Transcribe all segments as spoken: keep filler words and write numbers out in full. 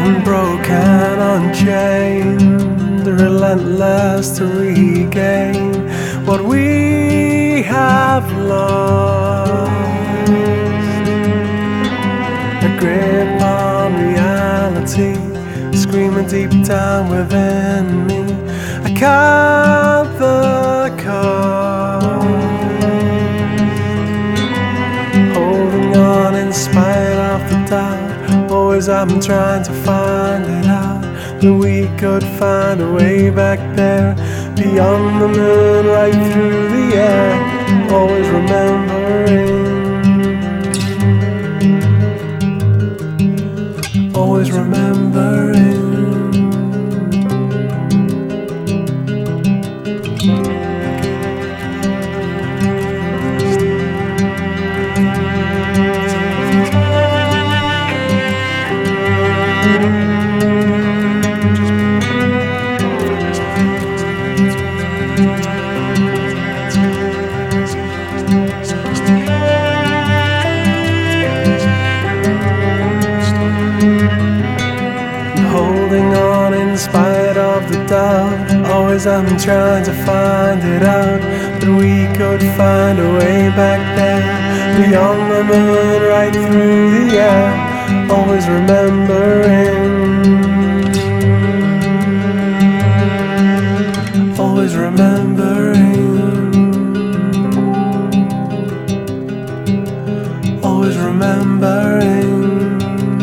Unbroken, unchained, relentless to regain what we have lost. A grip on reality, screaming deep down within me. I count the cost, holding on in spite of the doubt. Always I'm trying to find it out, that we could find a way back there, beyond the moon, right through the air. Always remembering, always remembering. Holding on in spite of the doubt. Always I'm trying to find it out, that we could find a way back there, beyond the moon, right through the air. Always remembering, always remembering, always remembering,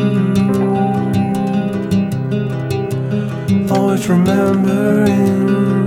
always remembering.